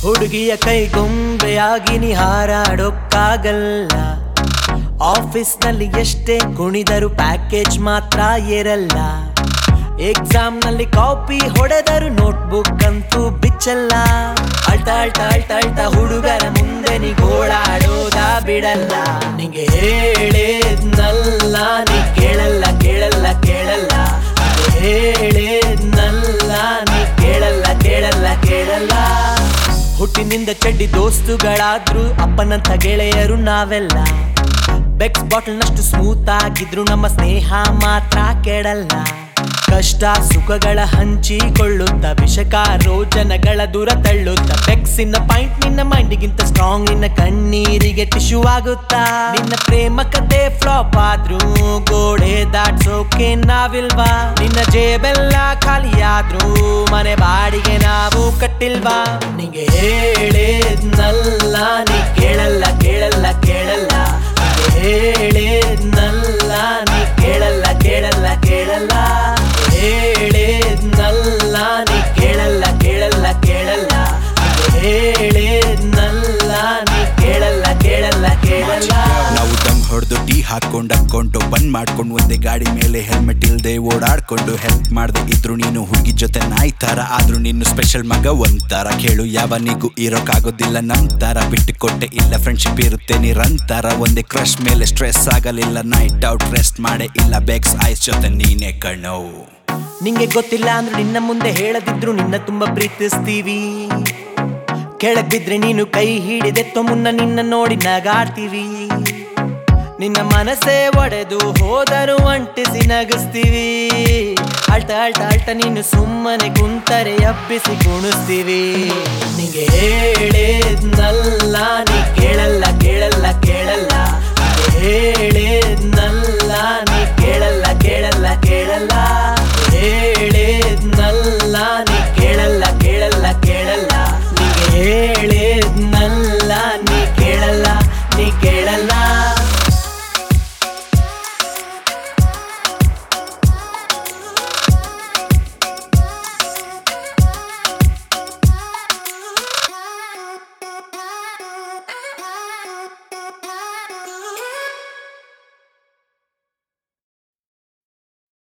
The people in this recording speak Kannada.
ಹುಡುಗಿಯ ಕೈ ಗೊಂಬೆಯಾಗಿ ನೀ ಹಾರಾಡೋಕ್ಕಾಗಲ್ಲ. ಆಫೀಸ್ನಲ್ಲಿ ಎಷ್ಟೇ ಕುಣಿದರು ಪ್ಯಾಕೇಜ್ ಮಾತ್ರ ಏರಲ್ಲ. ಎಕ್ಸಾಮ್ ನಲ್ಲಿ ಕಾಪಿ ಹೊಡೆದರು ನೋಟ್ಬುಕ್ ಅಂತೂ ಬಿಚ್ಚಲ್ಲ. ಅಳ್ತಾ ಅಳ್ತಾ ಅಳ್ತಾ ಅಳ್ತಾ ಹುಡುಗರ ಮುಂದೆ ನೀ ಗೋಳಾಡೋದ ಬಿಡಲ್ಲ. ನಿಂಗೆ ಹೇಳಿದ್ನಲ್ಲ ನೀ ಕೇಳಲ್ಲ ಕೇಳಲ್ಲ ಕೇಳಲ್ಲ. ಹೇಳಿದ್ನಲ್ಲ ನೀ ಕೇಳಲ್ಲ ಕೇಳಲ್ಲ ಕೇಳಲ್ಲ. ಹುಟ್ಟಿನಿಂದ ಚಡ್ಡಿ ದೋಸ್ತುಗಳಾದ್ರು ಅಪ್ಪನಂತ ಗೆಳೆಯರು ನಾವೆಲ್ಲ. ಬೆಕ್ಸ್ ಬಾಟಲ್ನಷ್ಟು ಸ್ಮೂತ್ ಆಗಿದ್ರು ನಮ್ಮ ಸ್ನೇಹ ಮಾತ್ರ ಕೆಡಲ್ಲ. ಕಷ್ಟ ಸುಖಗಳ ಹಂಚಿಕೊಳ್ಳುತ್ತ ವಿಷಕಾರೋಚನಗಳ ದೂರ ತಳ್ಳುತ್ತ. ಬೆಕ್ಸಿನ ಪಾಯಿಂಟ್ ನಿನ್ನ ಮೈಂಡಿಗಿಂತ ಸ್ಟ್ರಾಂಗ್, ನಿನ್ನ ಕಣ್ಣೀರಿಗೆ ಟಿಶ್ಯೂ ಆಗುತ್ತಾ. ನಿನ್ನ ಪ್ರೇಮ ಕತೆ ಫ್ಲಾಪ್ ಆದ್ರೂ ಗೋಡೆ ದಾಟ್ಸೋಕೆ ನಾವಿಲ್ವಾ. ನಿನ್ನ ಜೇಬೆಲ್ಲ ಖಾಲಿ ಆದ್ರೂ ಮನೆ ಬಾಡಿಗೆ ನಾವು ಕಟ್ಟಿಲ್ವಾ. ನಿಂಗೆ ಹೇಳಿದ್ನಲ್ಲ ನೀ ಕೇಳಲ್ಲ ಕೇಳಲ್ಲ ಕೇಳಲ್ಲ. ಹೇಳಿದ್ನಲ್ಲ ನೀ ಕೇಳಲ್ಲ ಕೇಳಲ್ಲ ಕೇಳಲ್ಲ. ಹೇಳಿದ್ನಲ್ಲ ನೀ ಕೇಳಲ್ಲ ಕೇಳಲ್ಲ ಕೇಳಲ್ಲ. ಹೇಳಿದ್ನಲ್ಲ ನೀ ಕೇಳಲ್ಲ ಕೇಳಲ್ಲ ಕೇಳಲ್ಲ. ನಾವು ದಮ್ ಹೊಡೆದು ಟೀ ಹಾಕೊಂಡು ಅನ್ಕೊಂಡು ಬಂದ್ ಮಾಡ್ಕೊಂಡು ಒಂದೇ ಗಾಡಿ ಮೇಲೆ ಹೆಲ್ಮೆಟ್ ಇಲ್ದೆ ಓಡಾಡ್ಕೊಂಡು. ಹೆಲ್ಪ್ ಮಾಡದೆ ಇದ್ರು ನೀನು ಹುಡುಗಿ ಜೊತೆ ನಾಯಿ ತರ, ಆದ್ರೂ ನೀನು ಸ್ಪೆಷಲ್ ಮಗ ಒಂಥರ. ಕೇಳು ಯಾವನಿಗೂ ಇರೋಕ್ಕಾಗೋದಿಲ್ಲ ನಮ್ ತರ. ಬಿಟ್ಟು ಕೊಟ್ಟೆ ಇಲ್ಲ ಫ್ರೆಂಡ್ಶಿಪ್ ಇರುತ್ತೆ ನಿರಂತರ. ಒಂದೇ ಕ್ರಶ್ ಮೇಲೆ ಸ್ಟ್ರೆಸ್ ಆಗಲಿಲ್ಲ, ನೈಟ್ ಔಟ್ ರೆಸ್ಟ್ ಮಾಡೇ ಇಲ್ಲ. ಬೆಕ್ಸ್ ಐಸ್ ಜೊತೆ ನೀನೇ ಕಣ್ಣು. ನಿಂಗೆ ಗೊತ್ತಿಲ್ಲ ಅಂದ್ರು ನಿನ್ನ ಮುಂದೆ ಹೇಳದಿದ್ರು ನಿನ್ನ ತುಂಬಾ ಪ್ರೀತಿಸ್ತೀವಿ. ಕೆಳಗ್ ಬಿದ್ರೆ ನೀನು ಕೈ ಹಿಡಿದೆತ್ತೋ ಮುನ್ನ ನಿನ್ನ ನೋಡಿ ನಗಾಡ್ತೀವಿ. ನಿನ್ನ ಮನಸ್ಸೇ ಒಡೆದು ಹೋದರು ಅಂಟಿಸಿ ನಗಿಸ್ತೀವಿ. ಅಳ್ತ ಅಳ್ತ ಅಳ್ತ ನೀನು ಸುಮ್ಮನೆ ಕುಂತರೆ ಎಬ್ಬಿಸಿ ಕುಣಿಸ್ತೀವಿ. ನಿಂಗೆ ಹೇಳಿದ್ನಲ್ಲ